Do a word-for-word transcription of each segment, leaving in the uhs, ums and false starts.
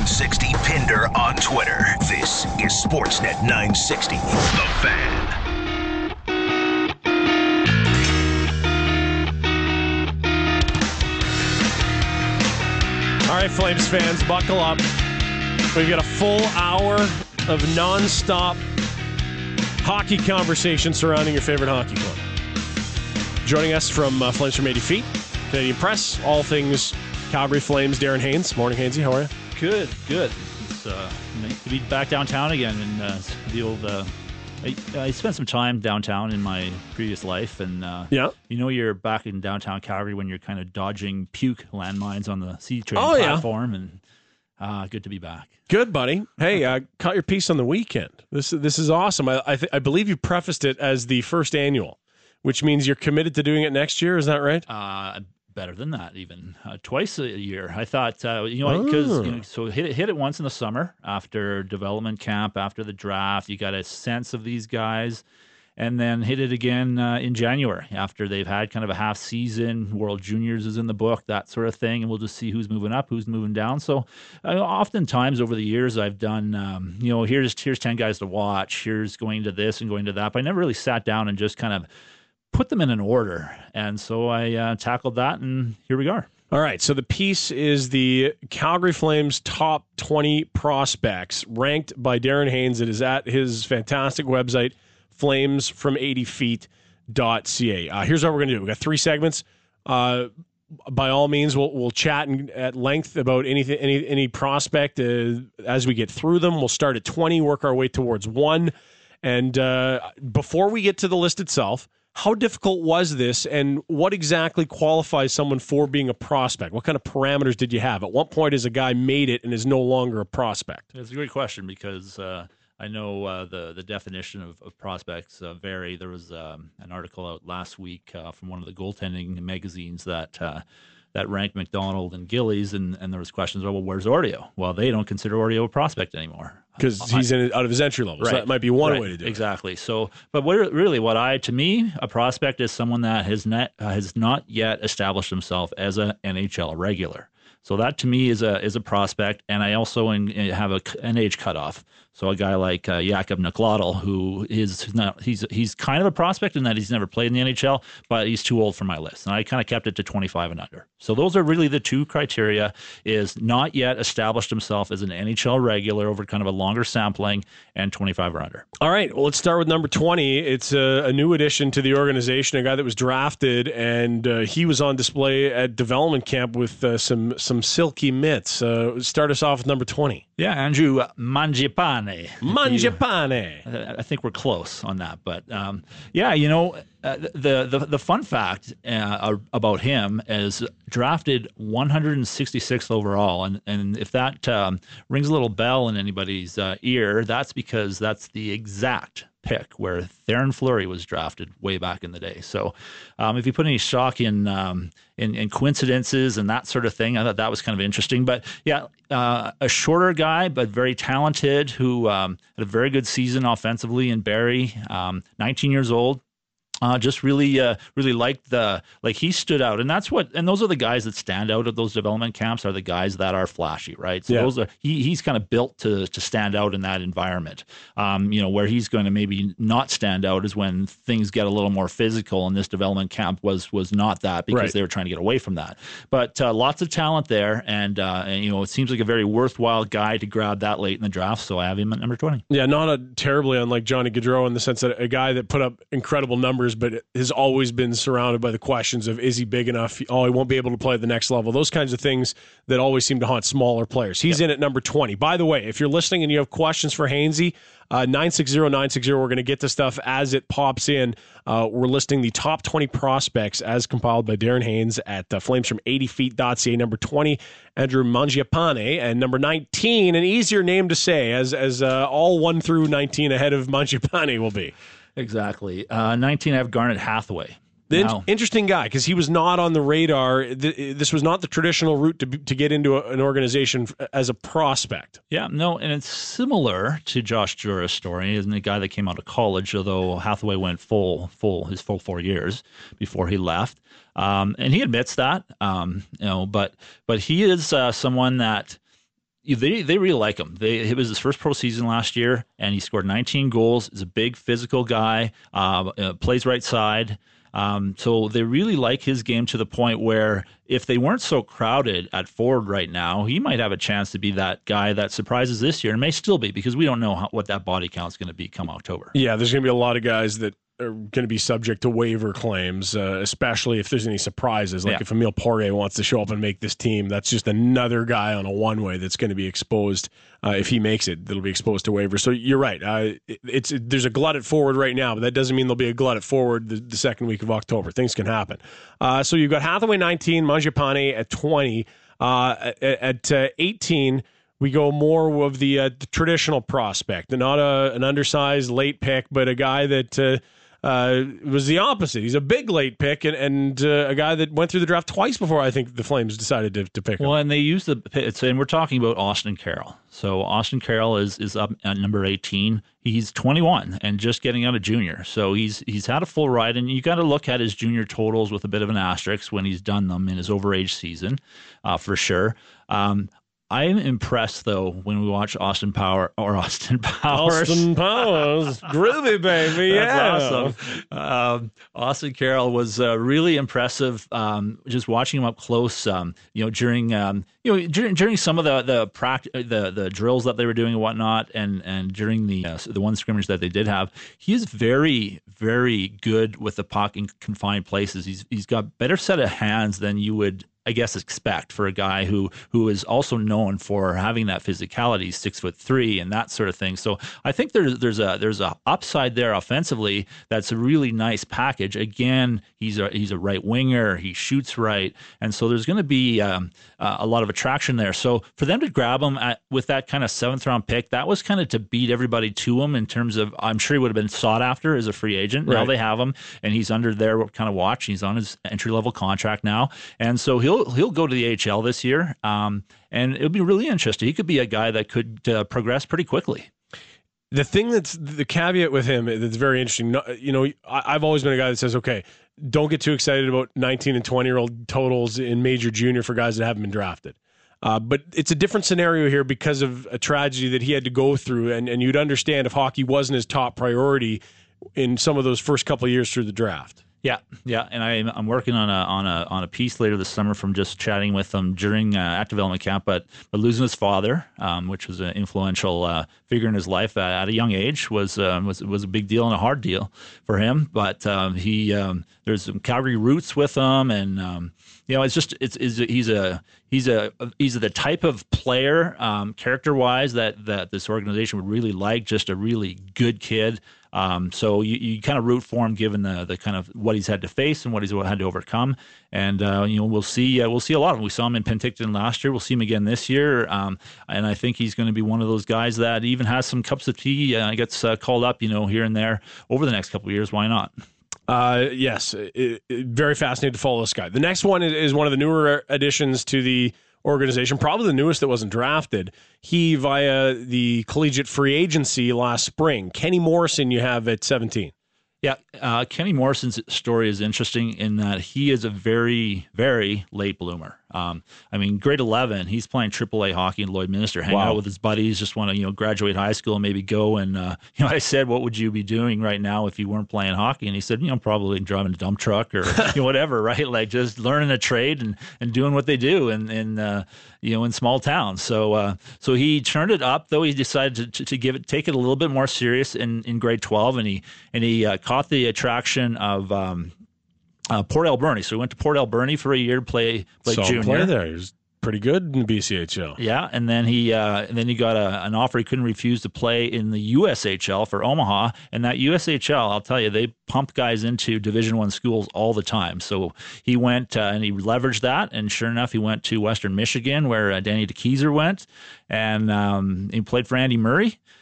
sixty Pinder on Twitter. This is Sportsnet nine sixty, The Fan. All right, Flames fans, buckle up. We've got a full hour of nonstop hockey conversation surrounding your favorite hockey club. Joining us from uh, Flames from eighty feet, Canadian Press, all things Calgary Flames, Darren Haynes. Morning, Hainsey. How are you? Good, good. It's uh, nice to be back downtown again, and uh, the old. Uh, I, I spent some time downtown in my previous life, and uh, yeah. you know you're back in downtown Calgary when you're kind of dodging puke landmines on the C train oh, platform, yeah. and uh, good to be back. Good, buddy. Hey, uh, caught your piece on the weekend. This this is awesome. I I, th- I believe you prefaced it as the first annual, which means you're committed to doing it next year. Is that right? Uh, better than that, even uh, twice a year. I thought, uh, you know, because oh. you know, so hit it, hit it once in the summer after development camp, after the draft. You got a sense of these guys, and then hit it again uh, in January after they've had kind of a half season. World Juniors is in the book, that sort of thing, and we'll just see who's moving up, who's moving down. So, uh, oftentimes over the years, I've done, um, you know, here's here's ten guys to watch. Here's going to this and going to that. But I never really sat down and just kind of put them in an order. And so I uh, tackled that, and here we are. All right, so the piece is the Calgary Flames top twenty prospects ranked by Darren Haynes. It is at his fantastic website, flames from eighty feet dot c a. Uh, here's what we're going to do. We've got three segments. Uh, by all means, we'll we'll chat in, at length about anything, any any prospect uh, as we get through them. We'll start at twenty, work our way towards one. And uh, before we get to the list itself, how difficult was this, and what exactly qualifies someone for being a prospect? What kind of parameters did you have? At what point has a guy made it and is no longer a prospect? It's a great question because uh, I know uh, the the definition of, of prospects uh, vary. There was um, an article out last week uh, from one of the goaltending magazines that uh, that ranked McDonald and Gillies, and, and there was questions about, well, where's Oreo? Well, they don't consider Oreo a prospect anymore. Because he's in out of his entry level, so right. that might be one right. way to do exactly. it. Exactly. So, but what, really, what I to me, a prospect is someone that has not uh, has not yet established himself as an N H L regular. So that to me is a is a prospect, and I also in, have a, an age cutoff. So a guy like uh, Jakub Nakladal, who is not he's he's kind of a prospect in that he's never played in the N H L, but he's too old for my list, and I kind of kept it to twenty-five and under. So those are really the two criteria: is not yet established himself as an N H L regular over kind of a longer sampling, and twenty-five or under. All right, well, let's start with number twenty. It's a, a new addition to the organization, a guy that was drafted, and uh, he was on display at development camp with uh, some some silky mitts. Uh, start us off with number twenty. Yeah, Andrew Mangiapane. Mangiapane. I think we're close on that, but um, yeah, you know, uh, the, the the fun fact uh, about him is drafted one hundred sixty-sixth overall, and and if that um, rings a little bell in anybody's uh, ear, that's because that's the exact pick where Theoren Fleury was drafted way back in the day. So um, if you put any stock in, um, in in coincidences and that sort of thing, I thought that was kind of interesting. But yeah, uh, a shorter guy, but very talented, who um, had a very good season offensively in Barrie, um, nineteen years old. Uh, just really, uh, really liked the like he stood out, and that's what. And those are the guys that stand out at those development camps. Are the guys that are flashy, right? So yeah. those are he. He's kind of built to to stand out in that environment. Um, you know, where he's going to maybe not stand out is when things get a little more physical. And this development camp was was not that because right. they were trying to get away from that. But uh, lots of talent there, and, uh, and you know, it seems like a very worthwhile guy to grab that late in the draft. So I have him at number twenty. Yeah, not a terribly unlike Johnny Gaudreau in the sense that a guy that put up incredible numbers, but has always been surrounded by the questions of, is he big enough? Oh, he won't be able to play at the next level. Those kinds of things that always seem to haunt smaller players. He's yep. in at number twenty. By the way, if you're listening and you have questions for Hainsey, uh, nine six zero nine six zero, we're going to get to stuff as it pops in. Uh, we're listing the top twenty prospects as compiled by Darren Haynes at uh, flames from eighty feet dot c a. Number twenty, Andrew Mangiapane. And number nineteen, an easier name to say, as, as uh, all one through nineteen ahead of Mangiapane will be. Exactly. Uh, nineteen, I have Garnet Hathaway. The now, in- interesting guy, because he was not on the radar. Th- this was not the traditional route to to get into a, an organization as a prospect. Yeah, no, and it's similar to Josh Jura's story, isn't it? A guy that came out of college, although Hathaway went full, full his full four years before he left, um, and he admits that. Um, you know, but but he is uh, someone that They they really like him. They, it was his first pro season last year, and he scored nineteen goals. He's a big physical guy, uh, uh, plays right side. Um, so they really like his game to the point where if they weren't so crowded at forward right now, he might have a chance to be that guy that surprises this year, and may still be, because we don't know how, what that body count is going to be come October. Yeah, there's going to be a lot of guys that are going to be subject to waiver claims, uh, especially if there's any surprises. Like yeah. if Emile Poirier wants to show up and make this team, that's just another guy on a one-way that's going to be exposed. Uh, if he makes it, that'll be exposed to waivers. So you're right. Uh, it, it's it, there's a glut at forward right now, but that doesn't mean there'll be a glut at forward the, the second week of October. Things can happen. Uh, so you've got Hathaway nineteen, Mangiapane at twenty. Uh, at at uh, eighteen, we go more of the, uh, the traditional prospect, not a, an undersized late pick, but a guy that uh, uh, was the opposite. He's a big late pick and, and uh, a guy that went through the draft twice before I think the Flames decided to, to pick him. Well, and they used the it's, and we're talking about Austin Carroll. So Austin Carroll is is up at number eighteen. He's twenty-one and just getting out of junior. So he's he's had a full ride, and you got to look at his junior totals with a bit of an asterisk when he's done them in his overage season, uh, for sure. Um, I'm impressed, though, when we watch Austin Power or Austin Powers. Austin Powers, groovy baby, yeah, that's awesome. Um, Austin Carroll was uh, really impressive. Um, just watching him up close, um, you know, during um, you know during, during some of the the, pract- the the drills that they were doing and whatnot, and and during the uh, the one scrimmage that they did have, he is very very good with the puck in confined places. He's he's got better set of hands than you would, I guess, expect for a guy who who is also known for having that physicality, six foot three and that sort of thing. So I think there's there's a there's a upside there offensively that's a really nice package. Again, he's a he's a right winger, he shoots right, and so there's going to be um, uh, a lot of attraction there. So for them to grab him at, with that kind of seventh round pick, that was kind of to beat everybody to him in terms of, I'm sure he would have been sought after as a free agent. Right. Now they have him, and he's under their kind of watch. He's on his entry level contract now, and so he'll He'll, he'll go to the A H L this year, um, and it'll be really interesting. He could be a guy that could uh, progress pretty quickly. The thing that's the caveat with him that's very interesting, you know, I've always been a guy that says, okay, don't get too excited about nineteen and twenty-year-old totals in major junior for guys that haven't been drafted. Uh, but it's a different scenario here because of a tragedy that he had to go through, and, and you'd understand if hockey wasn't his top priority in some of those first couple of years through the draft. Yeah, yeah, and I, I'm working on a on a on a piece later this summer from just chatting with him during uh, at development camp. But but losing his father, um, which was an influential uh, figure in his life uh, at a young age, was um, was was a big deal and a hard deal for him. But um, he um, there's some Calgary roots with him, and um, you know, it's just it's, it's he's a he's a he's the type of player, um, character wise, that that this organization would really like. Just a really good kid. Um, so you, you kind of root for him, given the the kind of what he's had to face and what he's had to overcome. And uh, you know, we'll see uh, we'll see a lot of him. We saw him in Penticton last year. We'll see him again this year. Um, and I think he's going to be one of those guys that even has some cups of tea, uh, gets uh, called up, you know, here and there over the next couple of years. Why not? Uh, yes, it, it, very fascinating to follow this guy. The next one is, is one of the newer additions to the organization, probably the newest that wasn't drafted. He, via the collegiate free agency last spring. Kenny Morrison, you have at seventeen. Yeah, uh, Kenny Morrison's story is interesting in that he is a very, very late bloomer. Um, I mean, grade eleven, he's playing triple A hockey in Lloydminster, hanging wow. out with his buddies, just want to, you know, graduate high school and maybe go. And, uh, you know, I said, what would you be doing right now if you weren't playing hockey? And he said, you know, probably driving a dump truck or you know, whatever, right? Like just learning a trade and, and doing what they do in, in uh, you know, in small towns. So, uh, so he turned it up, though he decided to, to, to give it, take it a little bit more serious in, in grade twelve. And he, and he uh, caught the attraction of, um, Uh, Port Alberni. So he went to Port Alberni for a year to play, play Saw junior. Play there. He was pretty good in the B C H L. Yeah, and then he uh, and then he got a, an offer he couldn't refuse to play in the U S H L for Omaha. And that U S H L, I'll tell you, they pump guys into Division One schools all the time. So he went uh, and he leveraged that, and sure enough, he went to Western Michigan, where uh, Danny DeKeyser went, and um, he played for Andy Murray.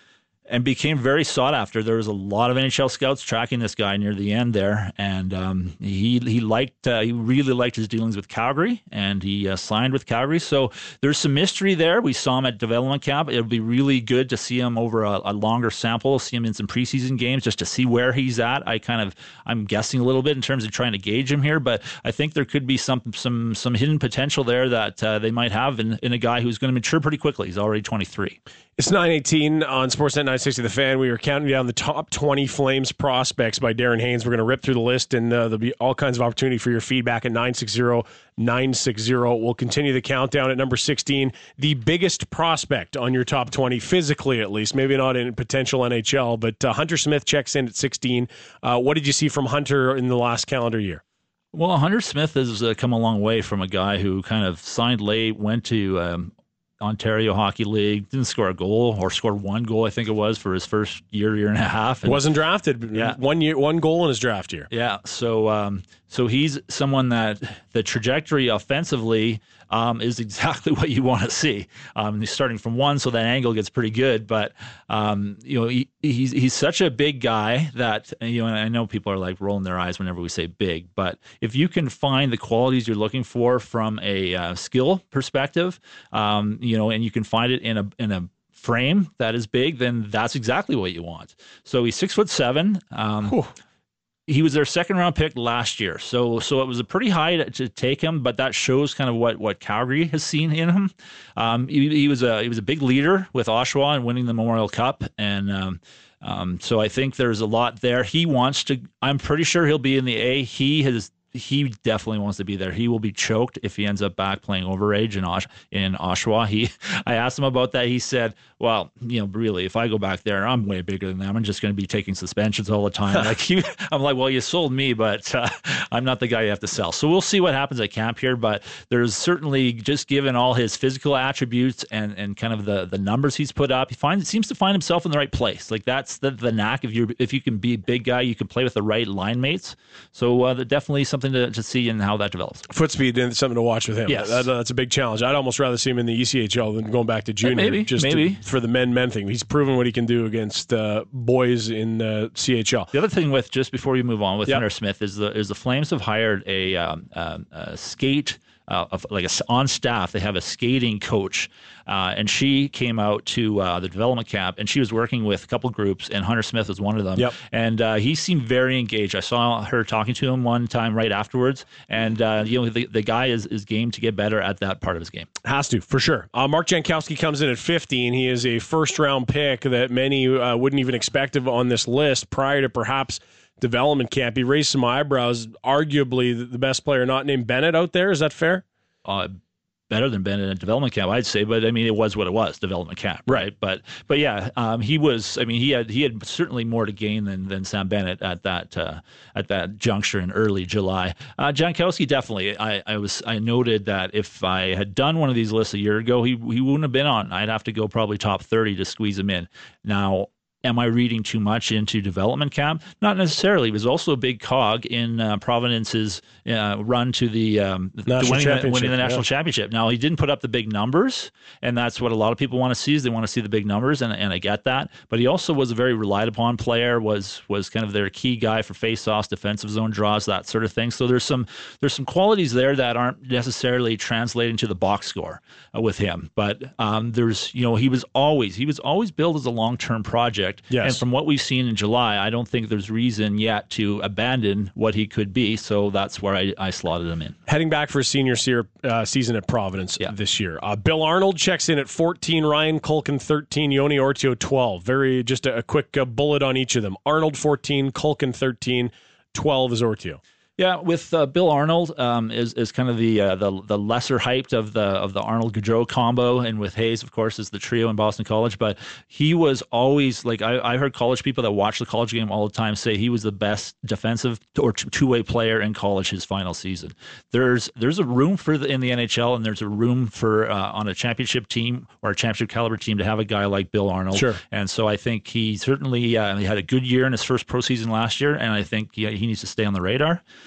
and became very sought after. There was a lot of N H L scouts tracking this guy near the end there, and um, he he liked uh, he really liked his dealings with Calgary, and he uh, signed with Calgary. So there's some mystery there. We saw him at development camp. It'll be really good to see him over a, a longer sample, see him in some preseason games, just to see where he's at. I kind of I'm guessing a little bit in terms of trying to gauge him here, but I think there could be some some some hidden potential there that uh, they might have in, in a guy who's going to mature pretty quickly. He's already twenty-three. It's nine eighteen on Sportsnet nine sixty The Fan. We are counting down the top twenty Flames prospects by Darren Haynes. We're going to rip through the list, and uh, there'll be all kinds of opportunity for your feedback at nine six zero nine six zero. We'll continue the countdown at number sixteen. The biggest prospect on your top twenty, physically at least, maybe not in potential N H L, but uh, Hunter Smith checks in at sixteen. Uh, what did you see from Hunter in the last calendar year? Well, Hunter Smith has uh, come a long way from a guy who kind of signed late, went to um, Ontario Hockey League, didn't score a goal or scored one goal, I think it was, for his first year, year and a half. And, wasn't drafted. Yeah. One year, one goal in his draft year. Yeah. So, um, so he's someone that the trajectory offensively um, is exactly what you want to see. Um, he's starting from one, so that angle gets pretty good. But um, you know, he, he's he's such a big guy that, you know, and I know people are like rolling their eyes whenever we say big, but if you can find the qualities you're looking for from a uh, skill perspective, um, you know, and you can find it in a in a frame that is big, then that's exactly what you want. So he's six foot seven. Um, Whew. He was their second round pick last year, so so it was a pretty high to, to take him, but that shows kind of what, what Calgary has seen in him. Um, he, he was a he was a big leader with Oshawa and winning the Memorial Cup, and um, um, so I think there's a lot there. He wants to. I'm pretty sure he'll be in the A. He has. He definitely wants to be there. He will be choked if he ends up back playing overage in Osh- in Oshawa. He, I asked him about that. He said, "Well, you know, really, if I go back there, I'm way bigger than them. I'm just going to be taking suspensions all the time." Like he, I'm like, "Well, you sold me, but uh, I'm not the guy you have to sell." So we'll see what happens at camp here. But there's certainly, just given all his physical attributes and, and kind of the, the numbers he's put up, he finds seems to find himself in the right place. Like that's the, the knack. If you if you can be a big guy, you can play with the right line mates. So uh, definitely something to, to see and how that develops. Foot speed and something to watch with him. Yes. That, that's a big challenge. I'd almost rather see him in the E C H L than going back to junior. Maybe, just maybe. To, for the men-men thing. He's proven what he can do against uh, boys in uh, C H L. The other thing with, just before you move on with Yep. Hunter Smith, is the is the Flames have hired a, um, um, a skate. Uh, of, like a, on staff, they have a skating coach, uh, and she came out to uh, the development camp, and she was working with a couple groups, and Hunter Smith was one of them. Yep. And uh, he seemed very engaged. I saw her talking to him one time right afterwards, and uh, you know the, the guy is, is game to get better at that part of his game. Has to, for sure. Uh, Mark Jankowski comes in at fifteen. He is a first-round pick that many uh, wouldn't even expect of on this list prior to perhaps development camp. He raised some eyebrows. Arguably the best player not named Bennett out there. Is that fair? Uh, better than Bennett at development camp, I'd say, but I mean, it was what it was, development camp, right? right. But but yeah, um, he was. I mean, he had he had certainly more to gain than than Sam Bennett at that uh, at that juncture in early July. Uh, Jankowski definitely. I, I was I noted that if I had done one of these lists a year ago, he he wouldn't have been on. I'd have to go probably top thirty to squeeze him in. Now, am I reading too much into development camp? Not necessarily. He was also a big cog in uh, Providence's uh, run to the, um, the winning, the, winning the national yeah. championship. Now, he didn't put up the big numbers, and that's what a lot of people want to see is they want to see the big numbers, and, and I get that. But he also was a very relied upon player, was was kind of their key guy for faceoffs, defensive zone draws, that sort of thing. So there's some there's some qualities there that aren't necessarily translating to the box score uh, with him. But um, there's, you know, he was always he was always billed as a long-term project. Yes. And from what we've seen in July, I don't think there's reason yet to abandon what he could be. So that's where I, I slotted him in. Heading back for a senior se- uh, season at Providence yeah. this year. Uh, Bill Arnold checks in at fourteen, Ryan Culkin thirteen, Yoni Ortio twelve. Very just a, a quick uh, bullet on each of them. Arnold fourteen, Culkin thirteen, twelve is Ortio. Yeah, with uh, Bill Arnold um, is is kind of the uh, the the lesser hyped of the of the Arnold Gaudreau combo, and with Hayes, of course, is the trio in Boston College. But he was always like I, I heard college people that watch the college game all the time say he was the best defensive or two way player in college his final season. There's there's a room for the, in the N H L, and there's a room for uh, on a championship team or a championship caliber team to have a guy like Bill Arnold. Sure. And so I think he certainly uh, he had a good year in his first pro season last year, and I think he, he needs to stay on the radar.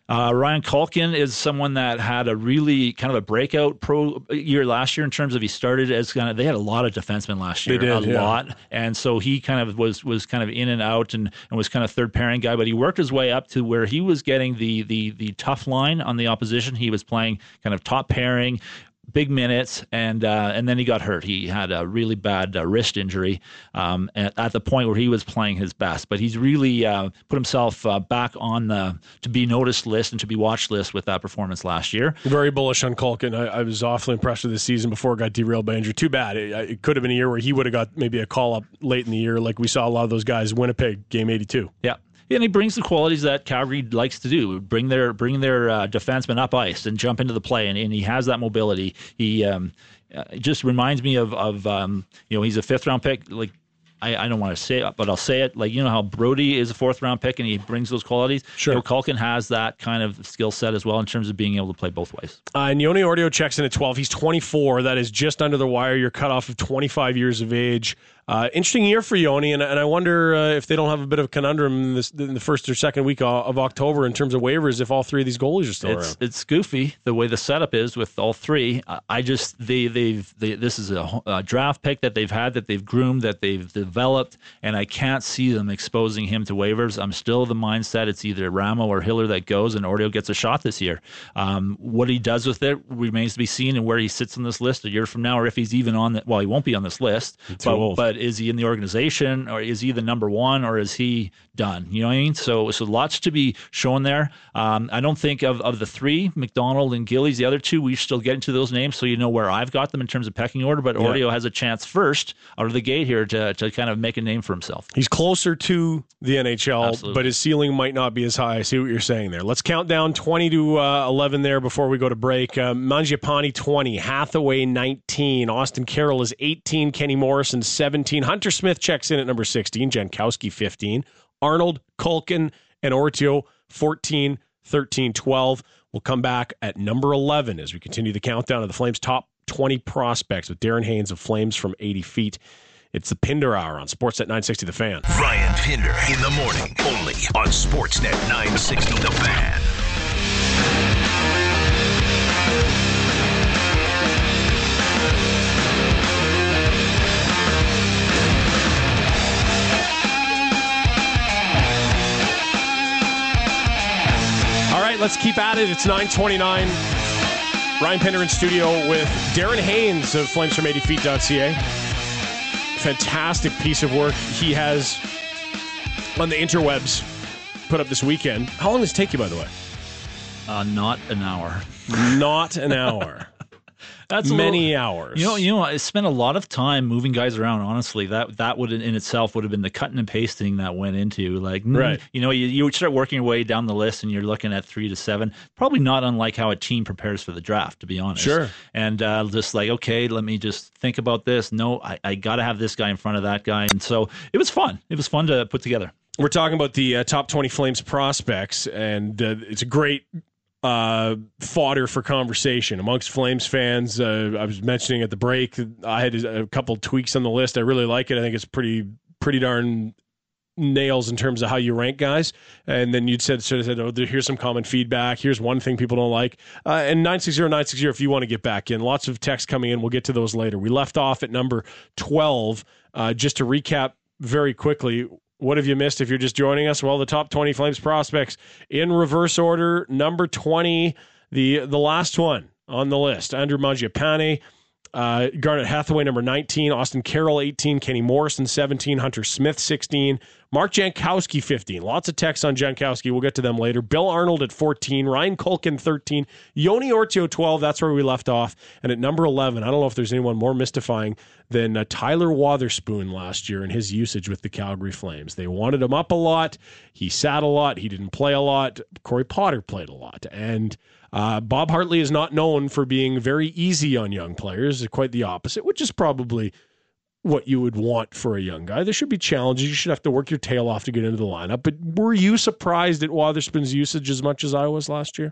Uh, Ryan Culkin is someone that had a really kind of a breakout pro year last year in terms of he started as kind of, they had a lot of defensemen last year, they did, a yeah. lot. And so he kind of was was kind of in and out and, and was kind of third pairing guy, but he worked his way up to where he was getting the the the tough line on the opposition. He was playing kind of top pairing, big minutes, and uh, and then he got hurt. He had a really bad uh, wrist injury um, at, at the point where he was playing his best. But he's really uh, put himself uh, back on the to be noticed list and to be watched list with that performance last year. Very bullish on Culkin. I, I was awfully impressed with this season before it got derailed by injury. Too bad. It, it could have been a year where he would have got maybe a call up late in the year, like we saw a lot of those guys. Winnipeg, game eighty-two. Yeah. And he brings the qualities that Calgary likes to do: bring their bring their uh, defensemen up ice and jump into the play, and, and he has that mobility. He um, uh, just reminds me of of um, you know, he's a fifth round pick. Like I, I don't want to say it, but I'll say it. Like, you know how Brody is a fourth round pick and he brings those qualities. Sure, you know, Culkin has that kind of skill set as well in terms of being able to play both ways. Uh, and Yoni Ortio checks in at twelve. He's twenty-four. That is just under the wire. Your cutoff of twenty-five years of age. Uh, interesting year for Yoni, and, and I wonder uh, if they don't have a bit of a conundrum in, this, in the first or second week of October in terms of waivers if all three of these goalies are still it's, around. It's goofy the way the setup is with all three. I just they they've they, this is a, a draft pick that they've had, that they've groomed, that they've developed, and I can't see them exposing him to waivers. I'm still of the mindset it's either Ramo or Hiller that goes, and Ortio gets a shot this year. Um, what he does with it remains to be seen, and where he sits on this list a year from now, or if he's even on the, well, he won't be on this list, but, but is he in the organization, or is he the number one, or is he done? You know what I mean? So, so lots to be shown there. Um, I don't think of, of the three, McDonald and Gillies, the other two, we still get into those names, so you know where I've got them in terms of pecking order, but Ortio yeah. has a chance first out of the gate here to, to kind of make a name for himself. He's closer to the N H L, Absolutely. But his ceiling might not be as high. I see what you're saying there. Let's count down twenty to eleven there before we go to break. Uh, Mangiapane twenty, Hathaway nineteen, Austin Carroll is eighteen, Kenny Morrison seventeen, Hunter Smith checks in at number sixteen, Jankowski fifteen, Arnold, Culkin, and Ortio fourteen, thirteen, twelve. We'll come back at number eleven as we continue the countdown of the Flames' top twenty prospects with Darren Haynes of Flames from eighty feet. It's the Pinder Hour on Sportsnet nine sixty The Fan. Ryan Pinder in the morning, only on Sportsnet nine sixty The Fan. All right, let's keep at it. It's nine twenty-nine. Ryan Pinder in studio with Darren Haynes of flames from eighty feet dot c a. Fantastic piece of work he has on the interwebs put up this weekend. How long does it take you, by the way? Uh, not an hour. Not an hour. That's many little, hours. You know, you know, I spent a lot of time moving guys around. Honestly, that that would in itself would have been the cutting and pasting that went into like, right. You know, you you would start working your way down the list, and you're looking at three to seven. Probably not unlike how a team prepares for the draft, to be honest. Sure. And uh, just like, okay, let me just think about this. No, I, I got to have this guy in front of that guy, and so it was fun. It was fun to put together. We're talking about the uh, top twenty Flames prospects, and uh, it's a great uh, fodder for conversation amongst Flames fans. Uh, I was mentioning at the break, I had a couple tweaks on the list. I really like it. I think it's pretty pretty darn nails in terms of how you rank guys. And then you'd said, sort of said, oh, here's some common feedback. Here's one thing people don't like. Uh, and nine six zero nine six zero if you want to get back in. Lots of texts coming in. We'll get to those later. We left off at number twelve. Uh, just to recap very quickly, what have you missed if you're just joining us? Well, the top twenty Flames prospects in reverse order. Number twenty, the the last one on the list, Andrew Mangiapane. Uh, Garnet Hathaway, number nineteen. Austin Carroll, eighteen. Kenny Morrison, seventeen. Hunter Smith, sixteen. Mark Jankowski, fifteen. Lots of texts on Jankowski. We'll get to them later. Bill Arnold at fourteen. Ryan Culkin, thirteen. Yoni Ortio, twelve. That's where we left off. And at number eleven, I don't know if there's anyone more mystifying than uh, Tyler Wotherspoon last year and his usage with the Calgary Flames. They wanted him up a lot. He sat a lot. He didn't play a lot. Corey Potter played a lot. And uh, Bob Hartley is not known for being very easy on young players. Quite the opposite, which is probably what you would want for a young guy. There should be challenges. You should have to work your tail off to get into the lineup. But were you surprised at Wotherspoon's usage as much as I was last year?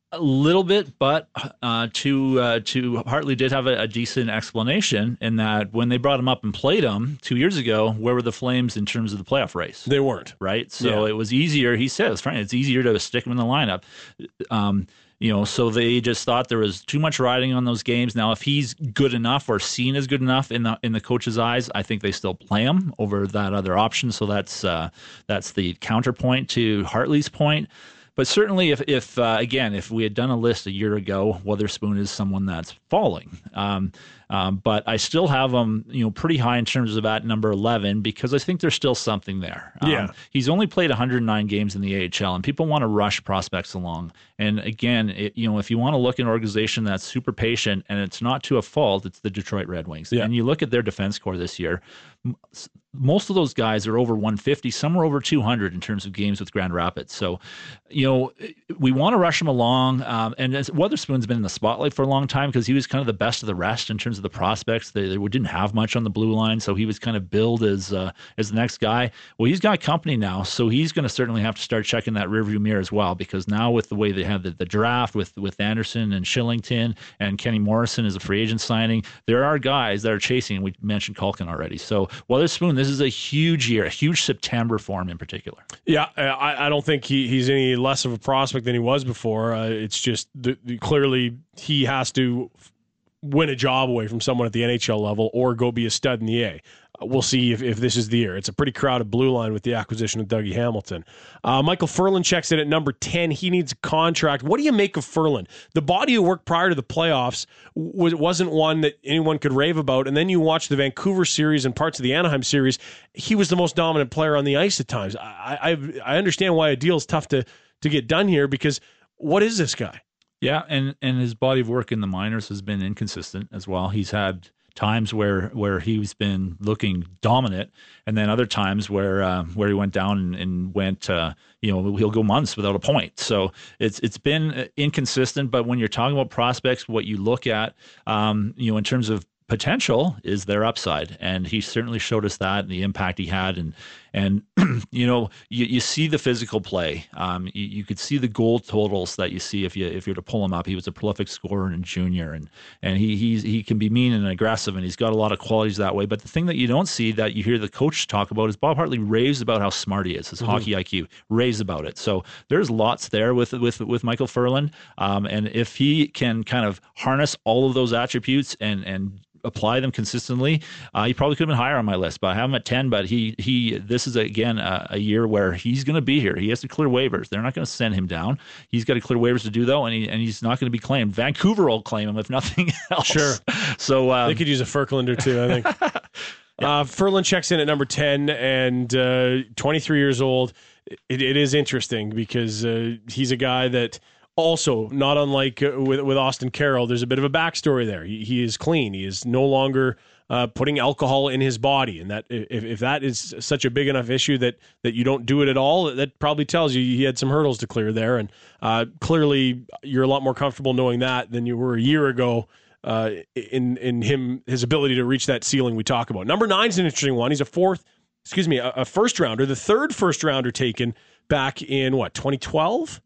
A little bit, but uh, to uh, to Hartley did have a, a decent explanation in that when they brought him up and played him two years ago, where were the Flames in terms of the playoff race? They weren't. Right? So Yeah. it was easier, he says, Frank, it's easier to stick him in the lineup. Um, you know, so they just thought there was too much riding on those games. Now, if he's good enough or seen as good enough in the in the coach's eyes, I think they still play him over that other option. So that's uh, that's the counterpoint to Hartley's point. But certainly, if, if uh, again, if we had done a list a year ago, Wotherspoon is someone that's falling. Um, um, but I still have him, you know, pretty high in terms of at number eleven because I think there's still something there. Um, Yeah. He's only played one hundred nine games in the A H L, and people want to rush prospects along. And again, it, you know, if you want to look at an organization that's super patient, and it's not to a fault, it's the Detroit Red Wings. Yeah. And you look at their defense core this year. Most of those guys are over one fifty, some are over two hundred in terms of games with Grand Rapids. So, you know, we want to rush them along. Um, and as Wotherspoon's been in the spotlight for a long time because he was kind of the best of the rest in terms of the prospects. They, they didn't have much on the blue line, so he was kind of billed as uh, as the next guy. Well, he's got company now, so he's going to certainly have to start checking that rearview mirror as well because now with the way they have the, the draft with, with Anderson and Shillington and Kenny Morrison as a free agent signing, there are guys that are chasing. We mentioned Culkin already. So Wotherspoon, this is a huge year, a huge September for him in particular. Yeah, I, I don't think he, he's any less of a prospect than he was before. Uh, it's just the, the, clearly he has to win a job away from someone at the N H L level or go be a stud in the A. Uh, we'll see if, if this is the year. It's a pretty crowded blue line with the acquisition of Dougie Hamilton. Uh, Michael Ferland checks in at number ten. He needs a contract. What do you make of Ferland? The body of work prior to the playoffs was, wasn't one that anyone could rave about. And then you watch the Vancouver series and parts of the Anaheim series. He was the most dominant player on the ice at times. I I, I understand why a deal is tough to, to get done here because what is this guy? Yeah, and, and his body of work in the minors has been inconsistent as well. He's had times where where he's been looking dominant, and then other times where uh, where he went down and, and went, uh, you know, he'll go months without a point. So it's it's been inconsistent. But when you're talking about prospects, what you look at, um, you know, in terms of potential is their upside, and he certainly showed us that and the impact he had. And and you know, you, you see the physical play. Um, you, you could see the goal totals that you see if you if you're to pull him up. He was a prolific scorer in junior, and and he he's, he can be mean and aggressive, and he's got a lot of qualities that way. But the thing that you don't see that you hear the coach talk about is Bob Hartley raves about how smart he is, his mm-hmm. hockey I Q, raves about it. So there's lots there with with with Michael Ferland, um, and if he can kind of harness all of those attributes and and apply them consistently, uh, he probably could have been higher on my list, but I have him at ten. But he he this is again a, a year where he's going to be here. He has to clear waivers. They're not going to send him down. He's got to clear waivers to do though, and he and he's not going to be claimed. Vancouver will claim him if nothing else. Sure. So um, they could use a Ferkland or two, I think. yeah. uh, Ferland checks in at number ten and uh, twenty-three years old. It, it is interesting because uh, he's a guy that. Also, not unlike uh, with with Austin Carroll, there's a bit of a backstory there. He, he is clean. He is no longer uh, putting alcohol in his body, and that if, if that is such a big enough issue that that you don't do it at all, that probably tells you he had some hurdles to clear there. And uh, clearly, you're a lot more comfortable knowing that than you were a year ago. Uh, in in him his ability to reach that ceiling we talk about. Number nine is an interesting one. He's a fourth, excuse me, a, a first rounder, the third first rounder taken back in what twenty twelve.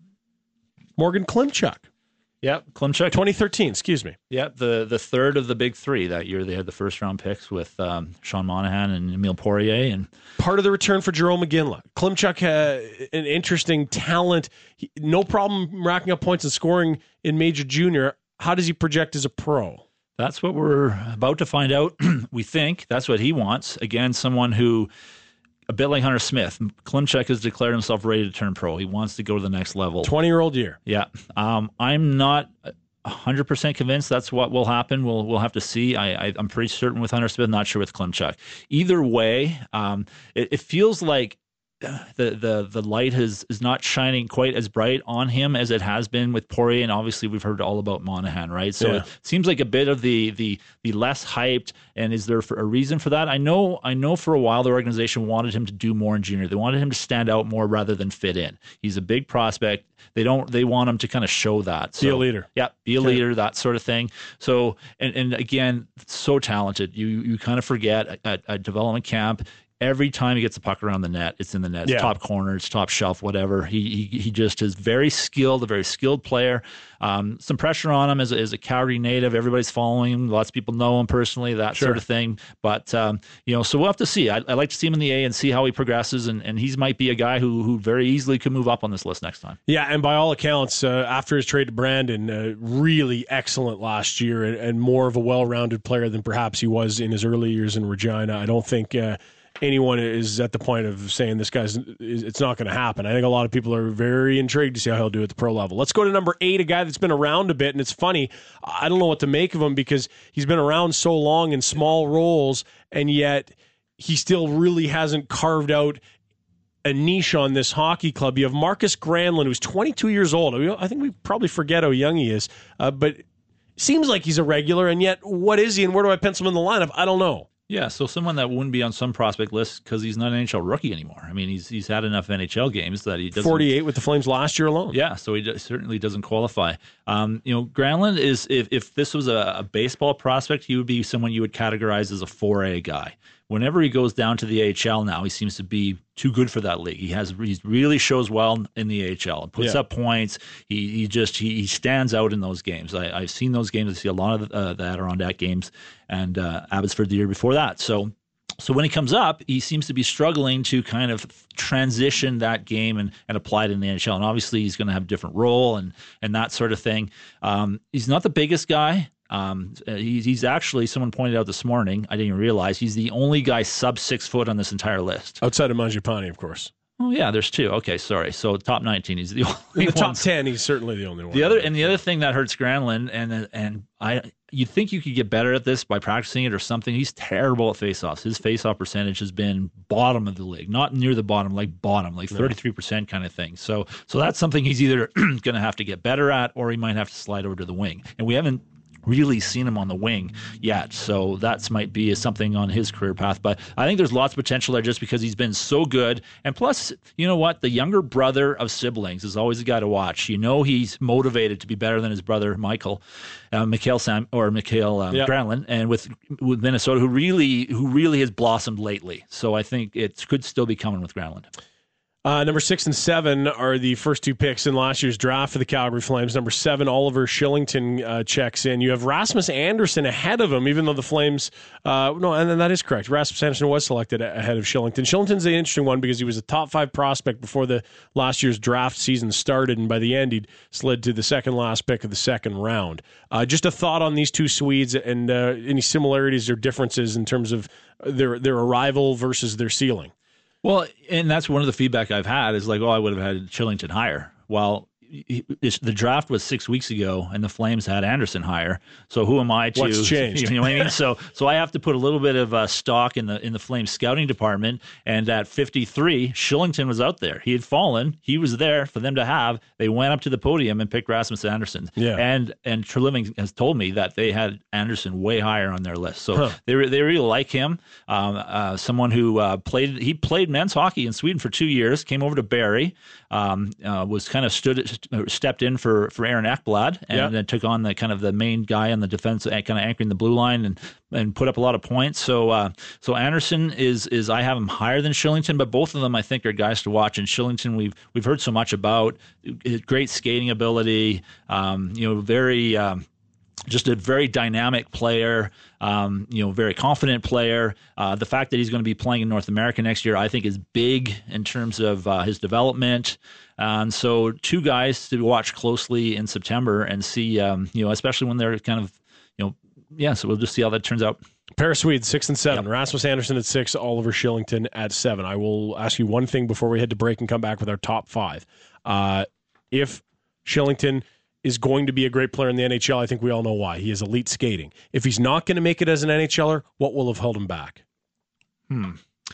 Morgan Klimchuk. Yep, Klimchuk. twenty thirteen, excuse me. Yep, the the third of the big three that year. They had the first round picks with um, Sean Monahan and Emile Poirier, and part of the return for Jerome McGinley. Klimchuk had an interesting talent. He, no problem racking up points and scoring in major junior. How does he project as a pro? That's what we're about to find out. We think that's what he wants. Again, someone who. A bit like Hunter Smith, Klimchuk has declared himself ready to turn pro. He wants to go to the next level. twenty-year-old year. Yeah. Um, I'm not one hundred percent convinced that's what will happen. We'll we'll have to see. I, I, I'm pretty certain with Hunter Smith, not sure with Klimchuk. Either way, um, it, it feels like the the the light has is not shining quite as bright on him as it has been with Poirier, and obviously we've heard all about Monahan, right? So yeah. It seems like a bit of the the the less hyped. And is there a reason for that? I know I know for a while the organization wanted him to do more in junior. They wanted him to stand out more rather than fit in. He's a big prospect. They don't. They want him to kind of show that. So, be a leader. Yeah, be a okay. leader, that sort of thing. So, and, and again, so talented. You you kind of forget at, at development camp, every time he gets the puck around the net, it's in the net. It's Yeah. top corner, it's top shelf, whatever. He he, he just is very skilled, a very skilled player. Um, some pressure on him as a, as a Calgary native. Everybody's following him. Lots of people know him personally, that Sure. sort of thing. But, um, you know, so we'll have to see. I, I'd like to see him in the A and see how he progresses. And, and he might be a guy who who very easily could move up on this list next time. Yeah, and by all accounts, uh, after his trade to Brandon, uh, really excellent last year and, and more of a well-rounded player than perhaps he was in his early years in Regina. I don't think uh, anyone is at the point of saying this guy's it's not going to happen. I think a lot of people are very intrigued to see how he'll do at the pro level. Let's go to number eight, a guy that's been around a bit, and it's funny. I don't know what to make of him because he's been around so long in small roles, and yet he still really hasn't carved out a niche on this hockey club. You have Marcus Granlund, who's twenty-two years old. I think we probably forget how young he is, uh, but seems like he's a regular, and yet what is he, and where do I pencil him in the lineup? I don't know. Yeah, so someone that wouldn't be on some prospect list because he's not an N H L rookie anymore. I mean, he's he's had enough N H L games that he doesn't. forty-eight with the Flames last year alone. Yeah, so he d- certainly doesn't qualify. Um, you know, Granlund is if if this was a, a baseball prospect, he would be someone you would categorize as a four A guy. Whenever he goes down to the A H L now, he seems to be too good for that league. He has he really shows well in the A H L. Puts Yeah. up points. He he just he, he stands out in those games. I, I've seen those games. I see a lot of uh, the Adirondack games and uh, Abbotsford the year before that. So. So when he comes up, he seems to be struggling to kind of transition that game and, and apply it in the N H L. And obviously he's going to have a different role and and that sort of thing. Um, he's not the biggest guy. Um, he's, he's actually, someone pointed out this morning, I didn't even realize, he's the only guy sub six foot on this entire list. Outside of Mangiapane, of course. Oh yeah, there's two. Okay, sorry. So top nineteen, he's the only In the top one. ten, he's certainly the only one. The other and the other thing that hurts Granlund, and and I, you'd think you could get better at this by practicing it or something. He's terrible at faceoffs. His faceoff percentage has been bottom of the league, not near the bottom, like bottom, like thirty-three percent kind of thing. So so that's something he's either going to have to get better at, or he might have to slide over to the wing. And we haven't really seen him on the wing yet, so that might be something on his career path. But I think there's lots of potential there just because he's been so good. And plus, you know what? The younger brother of siblings is always a guy to watch. You know he's motivated to be better than his brother Michael, uh, Mikhail Sam or Mikhail um, Yeah. Granlund, and with with Minnesota, who really who really has blossomed lately. So I think it could still be coming with Granlund. Uh, number six and seven are the first two picks in last year's draft for the Calgary Flames. Number seven, Oliver Shillington uh, checks in. You have Rasmus Anderson ahead of him, even though the Flames, uh, no, and then that is correct. Rasmus Anderson was selected ahead of Shillington. Shillington's an interesting one because he was a top five prospect before the last year's draft season started, and by the end, he'd slid to the second last pick of the second round. Uh, just a thought on these two Swedes and uh, any similarities or differences in terms of their their arrival versus their ceiling. Well, and that's one of the feedback I've had is like, oh, I would have had Shillington higher. Well, it's, the draft was six weeks ago, and the Flames had Anderson higher. So who am I to? What's changed? You know what I mean? So, so I have to put a little bit of uh, stock in the in the Flames scouting department. And at fifty-three, Shillington was out there. He had fallen. He was there for them to have. They went up to the podium and picked Rasmus Anderson. Yeah. And and Treliving has told me that they had Anderson way higher on their list. So Huh. they re- they really like him. Um, uh, someone who uh, played he played men's hockey in Sweden for two years. Came over to Barrie. Um, uh, was kind of stood stepped in for, for Aaron Ekblad and Yeah. then took on the kind of the main guy on the defense, kind of anchoring the blue line and and put up a lot of points. So uh, so Anderson is is I have him higher than Shillington, but both of them I think are guys to watch. And Shillington we've we've heard so much about, great skating ability, um, you know, very. Um, Just a very dynamic player, um, you know, very confident player. Uh, the fact that he's going to be playing in North America next year, I think, is big in terms of uh, his development. And so, two guys to watch closely in September and see, um, you know, especially when they're kind of, you know, yeah. So we'll just see how that turns out. Pair of Swedes, six and seven. Yep. Rasmus Anderson at six, Oliver Shillington at seven. I will ask you one thing before we head to break and come back with our top five. Uh, if Shillington is going to be a great player in the N H L, I think we all know why. He is elite skating. If he's not going to make it as an N H L er, what will have held him back? Hmm.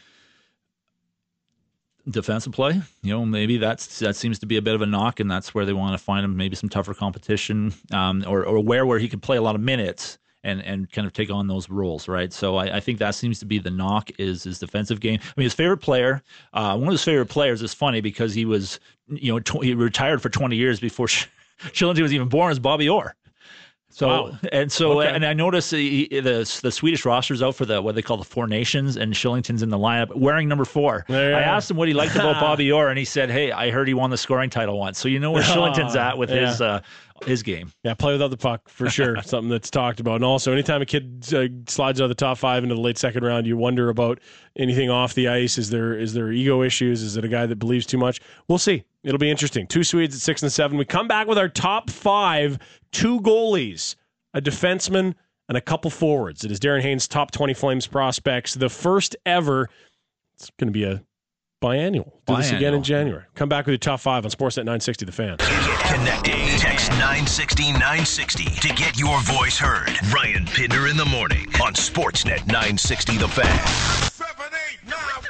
Defensive play, you know, maybe that's that seems to be a bit of a knock, and that's where they want to find him. Maybe some tougher competition, um, or or where where he could play a lot of minutes and and kind of take on those roles, right? So I, I think that seems to be the knock is his defensive game. I mean, his favorite player, uh, one of his favorite players is funny because he was, you know, tw- he retired for twenty years before Shillington was even born, as Bobby Orr. So wow. and so Okay. and I noticed the, the the Swedish roster's out for the what they call the Four Nations, and Shillington's in the lineup wearing number four. There you I go. asked him what he liked about Bobby Orr, and he said, "Hey, I heard he won the scoring title once." So you know where Shillington's at with Yeah. his uh, his game. Yeah, play without the puck for sure. Something that's talked about. And also, anytime a kid uh, slides out of the top five into the late second round, you wonder about anything off the ice. Is there is there ego issues? Is it a guy that believes too much? We'll see. It'll be interesting. Two Swedes at six and seven. We come back with our top five, two goalies, a defenseman, and a couple forwards. It is Darren Haynes' top twenty Flames prospects. The first ever. It's going to be a biannual. Do this again in Biannual. January. Come back with your top five on Sportsnet nine sixty, The Fan. Get connected. Text nine sixty nine sixty to get your voice heard. Ryan Pidner in the morning on Sportsnet nine sixty The Fan. Seven, eight, nine.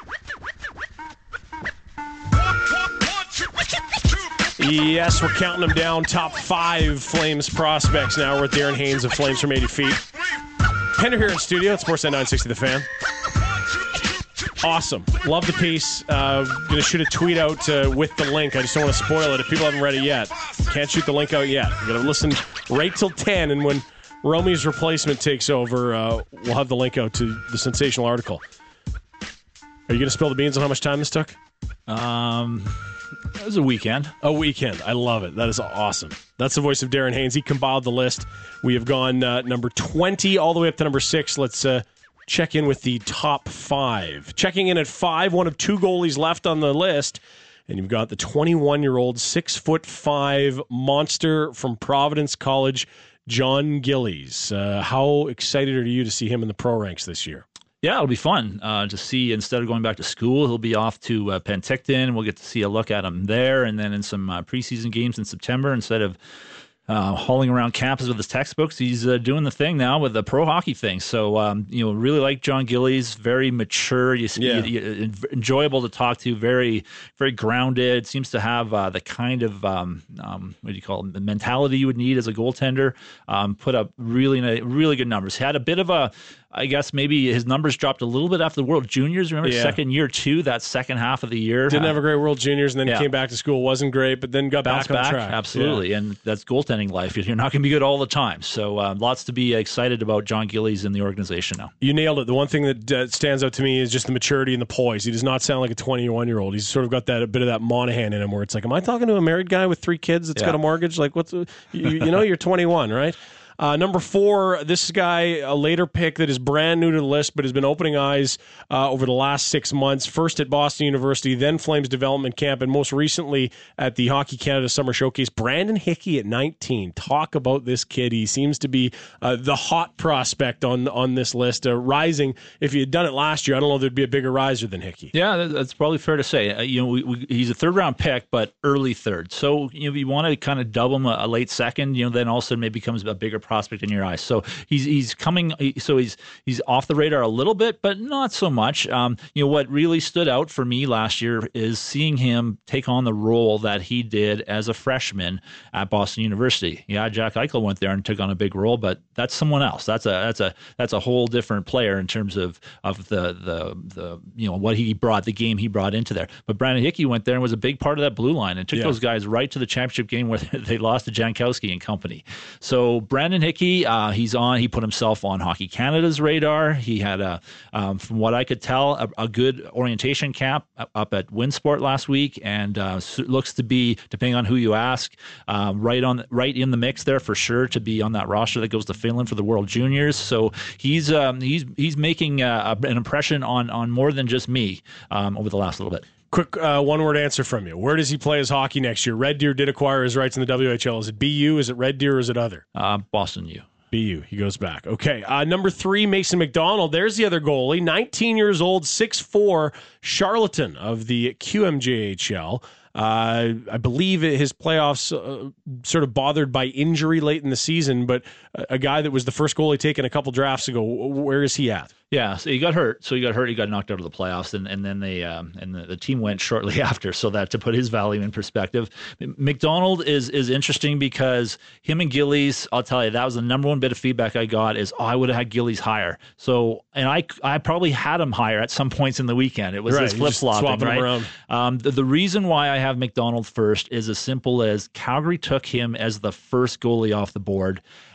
One, one, one, two, two. Yes, we're counting them down. Top five Flames prospects now. We're with Darren Haynes of Flames from eighty feet. Pender here in studio at Sportsnet nine sixty The Fan. Awesome. Love the piece. Uh, going to shoot a tweet out uh, with the link. I just don't want to spoil it if people haven't read it yet. Can't shoot the link out yet. We're going to listen right till ten, and when Romy's replacement takes over, uh, we'll have the link out to the sensational article. Are you going to spill the beans on how much time this took? Um, it was a weekend. A weekend. I love it. That is awesome. That's the voice of Darren Haynes. He compiled the list. We have gone uh, number twenty all the way up to number six. Let's uh, check in with the top five. Checking in at five, one of two goalies left on the list. And you've got the twenty-one-year-old, six foot five monster from Providence College, John Gillies. Uh, how excited are you to see him in the pro ranks this year? Yeah, it'll be fun uh, to see. Instead of going back to school, he'll be off to uh, Penticton. We'll get to see a look at him there, and then in some uh, preseason games in September, instead of uh, hauling around campus with his textbooks, he's uh, doing the thing now with the pro hockey thing. So, um, you know, really like John Gillies, very mature, you, see, Yeah. you, you, enjoyable to talk to, very, very grounded. Seems to have uh, the kind of um, um, what do you call it, the mentality you would need as a goaltender. Um, put up really, really good numbers. Had a bit of a I guess maybe his numbers dropped a little bit after the World Juniors. Remember, Yeah. second year two, that second half of the year. Didn't uh, have a great World Juniors, and then yeah. came back to school, wasn't great, but then got bounce back on back, track. absolutely, Yeah. and that's goaltending life. You're not going to be good all the time, so uh, lots to be excited about John Gillies in the organization now. You nailed it. The one thing that uh, stands out to me is just the maturity and the poise. He does not sound like a twenty-one-year-old. He's sort of got that a bit of that Monahan in him, where it's like, am I talking to a married guy with three kids that's Yeah. got a mortgage? Like, what's the, you, you know, you're twenty-one, right? Uh, number four, this guy, a later pick that is brand new to the list, but has been opening eyes uh, over the last six months. First at Boston University, then Flames Development Camp, and most recently at the Hockey Canada Summer Showcase. Brandon Hickey at nineteen. Talk about this kid. He seems to be uh, the hot prospect on on this list, uh, rising. If he had done it last year, I don't know if there'd be a bigger riser than Hickey. Yeah, that- that's probably fair to say. Uh, you know, we, we, he's a third round pick, but early third. So you know, if you want to kind of double him a, a late second, you know, then all of a sudden maybe becomes a bigger prospect in your eyes. So he's he's coming. So he's he's off the radar a little bit, but not so much. Um, you know, what really stood out for me last year is seeing him take on the role that he did as a freshman at Boston University. Yeah, Jack Eichel went there and took on a big role, but that's someone else. That's a that's a that's a whole different player in terms of of the the the you know what he brought, the game he brought into there. But Brandon Hickey went there and was a big part of that blue line and took Yeah. those guys right to the championship game where they lost to Jankowski and company. So Brandon Hickey, uh, he's on. He put himself on Hockey Canada's radar. He had a, um, from what I could tell, a, a good orientation camp up at Winsport last week, and uh, looks to be, depending on who you ask, uh, right on, right in the mix there for sure to be on that roster that goes to Finland for the World Juniors. So he's um, he's he's making uh, an impression on on more than just me um, over the last little bit. Quick uh, one-word answer from you. Where does he play his hockey next year? Red Deer did acquire his rights in the W H L. Is it B U? Is it Red Deer? Or is it other? Uh, Boston U. B U. He goes back. Okay. Uh, number three, Mason McDonald. There's the other goalie. nineteen years old, six foot four, charlatan of the Q M J H L. Uh, I believe his playoffs uh, sort of bothered by injury late in the season, but a guy that was the first goalie taken a couple drafts ago. Where is he at? Yeah, so he got hurt. So he got hurt. He got knocked out of the playoffs, and, and then they um, and the, the team went shortly after. So that to put his value in perspective, McDonald is is interesting because him and Gillies, I'll tell you, that was the number one bit of feedback I got is oh, I would have had Gillies higher. So and I I probably had him higher at some points in the weekend. It was Right, this you flip just flopping, swapping right? them around. Um, the, the reason why I have McDonald first is as simple as Calgary took him as the first goalie off the board.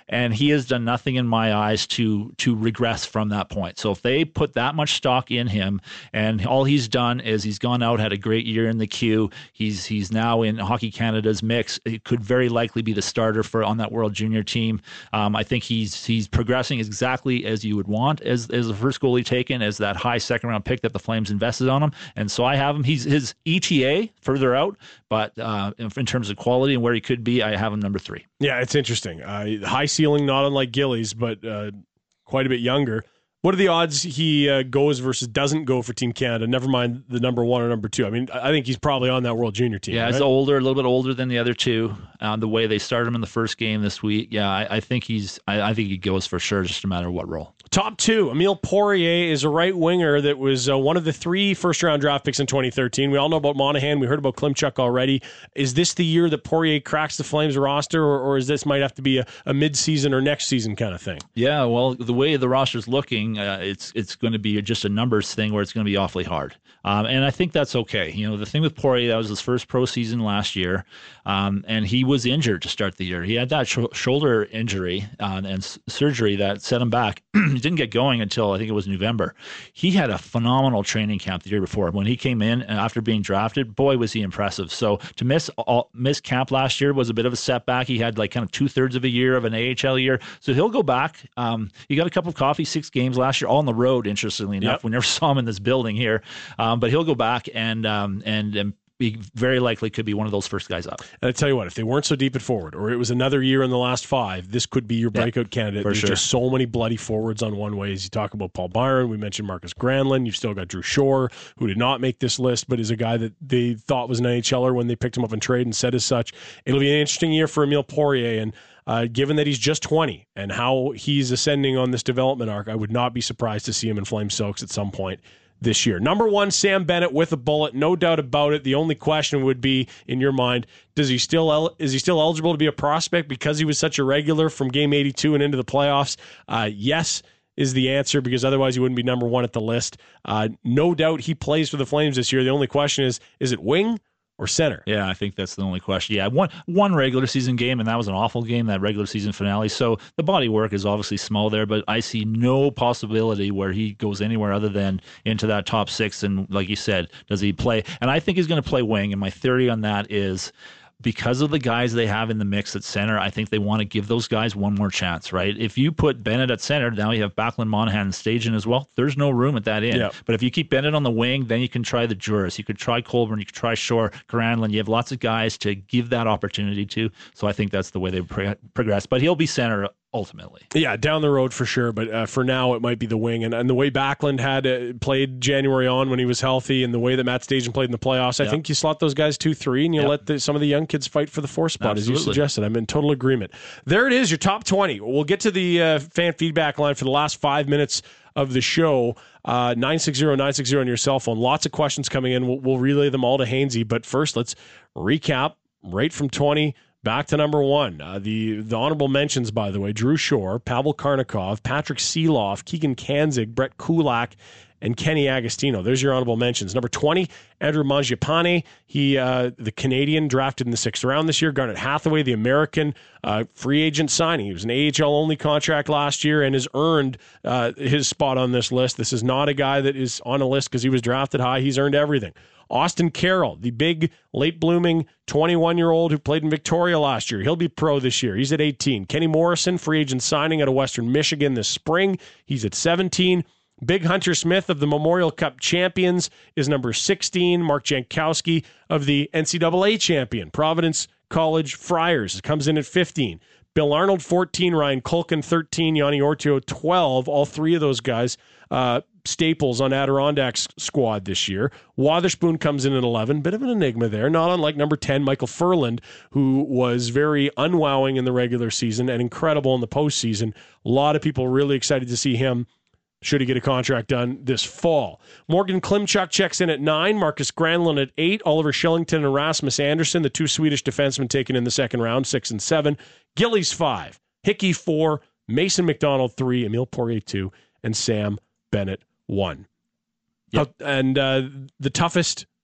and he has done nothing in my eyes to to regress from that point. So if they put that much stock in him, and all he's done is he's gone out, had a great year in the queue, he's he's now in Hockey Canada's mix. It could very likely be the starter for on that World Junior team. Um, I think he's he's progressing exactly as you would want as as the first goalie taken, as that high second round pick that the Flames invested on him. And so I have him. He's his E T A further out, but uh, in, in terms of quality and where he could be, I have him number three. Yeah, it's interesting. Uh, high ceiling, not unlike Gillies, but uh, quite a bit younger. What are the odds he uh, goes versus doesn't go for Team Canada? Never mind the number one or number two. I mean, I think he's probably on that World Junior team. Yeah, right? he's older, a little bit older than the other two. Um, the way they started him in the first game this week, yeah, I, I think he's. I, I think he goes for sure, just no matter what role. Top two, Emile Poirier is a right winger that was uh, one of the three first-round draft picks in twenty thirteen. We all know about Monahan. We heard about Klimchuk already. Is this the year that Poirier cracks the Flames roster, or, or is this might have to be a, a mid-season or next season kind of thing? Yeah, well, the way the roster's looking, uh, it's it's going to be just a numbers thing where it's going to be awfully hard. Um, and I think that's okay. You know, the thing with Poirier, that was his first pro season last year, um, and he was injured to start the year. He had that sh- shoulder injury uh, and s- surgery that set him back. He didn't get going until I think it was November. He had a phenomenal training camp the year before. When he came in after being drafted, boy, was he impressive. So to miss all, miss camp last year was a bit of a setback. He had like kind of two thirds of a year of an A H L year. So he'll go back. Um, he got a cup of coffee, six games last year, all on the road, interestingly enough. Yep. We never saw him in this building here. Um, but he'll go back and um, and and he very likely could be one of those first guys up. And I tell you what, if they weren't so deep at forward, or it was another year in the last five, this could be your breakout yeah, candidate. There's sure. just so many bloody forwards on one ways. You talk about Paul Byron, we mentioned Marcus Granlund, you've still got Drew Shore, who did not make this list, but is a guy that they thought was an N H L er when they picked him up in trade and said as such. It'll be an interesting year for Emile Poirier, and uh, given that he's just twenty and how he's ascending on this development arc, I would not be surprised to see him in Flame Silks at some point this year. Number one, Sam Bennett with a bullet, no doubt about it. The only question would be, in your mind, does he still el- is he still eligible to be a prospect because he was such a regular from game eighty-two and into the playoffs? Uh, yes is the answer, because otherwise he wouldn't be number one at the list. Uh, no doubt he plays for the Flames this year. The only question is, is it wing or center? Yeah, I think that's the only question. Yeah, one one regular season game, and that was an awful game, that regular season finale. So the body work is obviously small there, but I see no possibility where he goes anywhere other than into that top six. And like you said, does he play? And I think he's going to play wing. And my theory on that is, because of the guys they have in the mix at center, I think they want to give those guys one more chance, right? If you put Bennett at center, now you have Backlund, Monahan, and Stajan as well. There's no room at that end. Yep. But if you keep Bennett on the wing, then you can try the Juris. You could try Colburn. You could try Shore, Granlund. You have lots of guys to give that opportunity to. So I think that's the way they pro- progress. But he'll be center ultimately. Yeah, down the road for sure, but uh, for now it might be the wing. And, and the way Backlund had uh, played January on when he was healthy, and the way that Matt Stajan played in the playoffs, I yep. think you slot those guys two three, and you yep. let the, some of the young kids fight for the fourth spot, Absolutely. as you suggested. I'm in total agreement. There it is, your top twenty. We'll get to the uh, fan feedback line for the last five minutes of the show. Uh, nine six zero nine six zero on your cell phone. Lots of questions coming in. We'll, we'll relay them all to Hainsey, but first let's recap right from twenty back to number one. Uh, the the honorable mentions, by the way: Drew Shore, Pavel Karnikov, Patrick Seeloff, Keegan Kanzig, Brett Kulak, and Kenny Agostino. There's your honorable mentions. Number twenty, Andrew Mangiapane. He, uh, the Canadian, drafted in the sixth round this year. Garnet Hathaway, the American, uh, free agent signing. He was an A H L-only contract last year and has earned uh, his spot on this list. This is not a guy that is on a list because he was drafted high. He's earned everything. Austin Carroll, the big, late-blooming twenty-one-year-old who played in Victoria last year. He'll be pro this year. He's at eighteen. Kenny Morrison, free agent signing out of Western Michigan this spring. He's at seventeen. Big Hunter Smith of the Memorial Cup champions is number sixteen. Mark Jankowski of the N C double A champion, Providence College Friars, comes in at fifteen. Bill Arnold, fourteen. Ryan Culkin, thirteen. Yanni Ortio, twelve. All three of those guys uh, staples on Adirondack's squad this year. Wotherspoon comes in at eleven. Bit of an enigma there. Not unlike number ten, Michael Furland, who was very unwowing in the regular season and incredible in the postseason. A lot of people really excited to see him should he get a contract done this fall. Morgan Klimchuk checks in at nine. Marcus Granlund at eight. Oliver Shillington and Rasmus Andersson, the two Swedish defensemen taken in the second round, six and seven. Gillies five. Hickey four. Mason McDonald three. Emile Poirier two. And Sam Bennett one. Yep. Uh, and uh, the toughest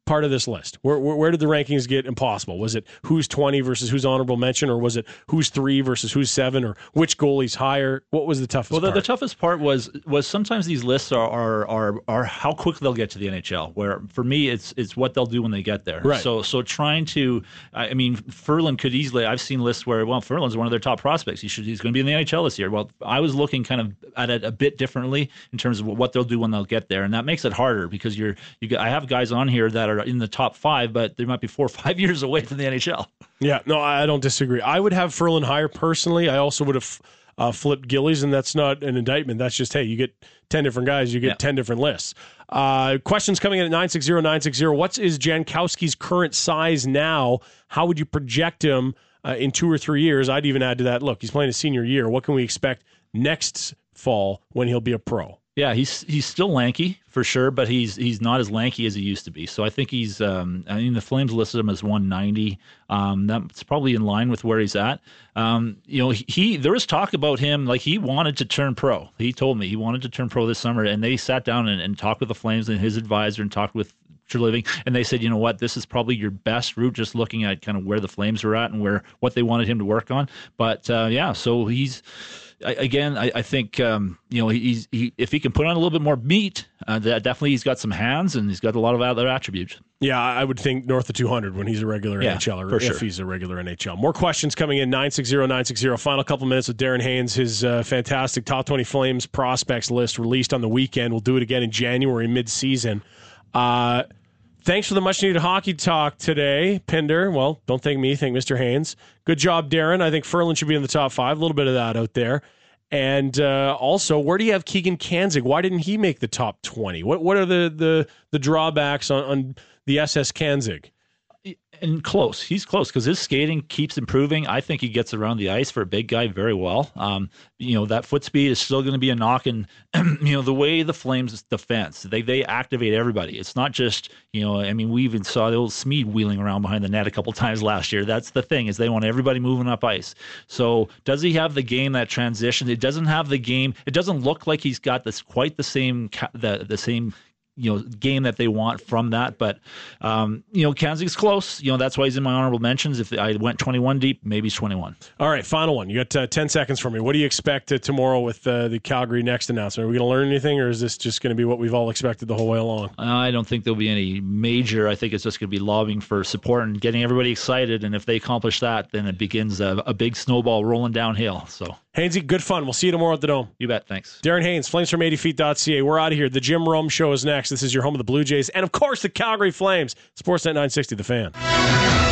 part of this list? Where, where where did the rankings get impossible? Was it who's twenty versus who's honorable mention, or was it who's three versus who's seven, or which goalie's higher? What was the toughest well, the, part? the toughest part was was sometimes these lists are, are are are how quick they'll get to the N H L. Where for me, it's it's what they'll do when they get there. Right. So so trying to, I mean, Ferland could easily. I've seen lists where well, Ferland's one of their top prospects. He should he's going to be in the N H L this year. Well, I was looking kind of at it a bit differently in terms of what they'll do when they'll get there, and that makes it harder because you're you. Got, I have guys on here that are in the top five, but they might be four or five years away from the N H L. Yeah, no, I don't disagree. I would have Ferland higher personally. I also would have uh, flipped Gillies, and that's not an indictment. That's just, hey, you get ten different guys, you get yeah. ten different lists. Uh, questions coming in at nine six zero nine six zero. What is Jankowski's current size now? How would you project him uh, in two or three years? I'd even add to that, look, he's playing his senior year. What can we expect next fall when he'll be a pro? Yeah, he's he's still lanky for sure, but he's he's not as lanky as he used to be. So I think he's. Um, I mean, the Flames listed him as one ninety. Um, that's probably in line with where he's at. Um, you know, he, he there was talk about him like he wanted to turn pro. He told me he wanted to turn pro this summer, and they sat down and, and talked with the Flames and his advisor and talked with Treliving, and they said, you know what, this is probably your best route, just looking at kind of where the Flames were at and where what they wanted him to work on. But uh, yeah, so he's. Again, I, I think um, you know he's he, if he can put on a little bit more meat, uh, that definitely he's got some hands and he's got a lot of other attributes. Yeah, I would think north of two hundred when he's a regular yeah, N H L, or for if sure. he's a regular N H L. More questions coming in, nine six zero nine six zero. Final couple minutes with Darren Haynes, his uh, fantastic top twenty Flames prospects list released on the weekend. We'll do it again in January, mid-season. Uh, thanks for the much-needed hockey talk today, Pinder. Well, don't thank me, thank Mister Haynes. Good job, Darren. I think Ferland should be in the top five. A little bit of that out there. And uh, also, where do you have Keegan Kanzig? Why didn't he make the top twenty? What what are the the, the drawbacks on, on the S S Kanzig? And close. He's close because his skating keeps improving. I think he gets around the ice for a big guy very well. Um, you know, that foot speed is still going to be a knock. And, you know, the way the Flames defense, they they activate everybody. It's not just, you know, I mean, we even saw the old Smeed wheeling around behind the net a couple times last year. That's the thing, is they want everybody moving up ice. So does he have the game, that transition? It doesn't have the game. It doesn't look like he's got this quite the same the the same you know, game that they want from that. But, um, you know, Kanzig's close. You know, that's why he's in my honorable mentions. If I went twenty-one deep, maybe he's twenty-one. All right, final one. You got uh, ten seconds for me. What do you expect uh, tomorrow with uh, the Calgary Next announcement? Are we going to learn anything, or is this just going to be what we've all expected the whole way along? Uh, I don't think there'll be any major. I think it's just going to be lobbying for support and getting everybody excited. And if they accomplish that, then it begins a, a big snowball rolling downhill. So, Hainsey, good fun. We'll see you tomorrow at the Dome. You bet. Thanks. Darren Haynes, flames from eighty feet dot c a. We're out of here. The Jim Rome Show is next. This is your home of the Blue Jays and, of course, the Calgary Flames. Sportsnet nine sixty, The Fan.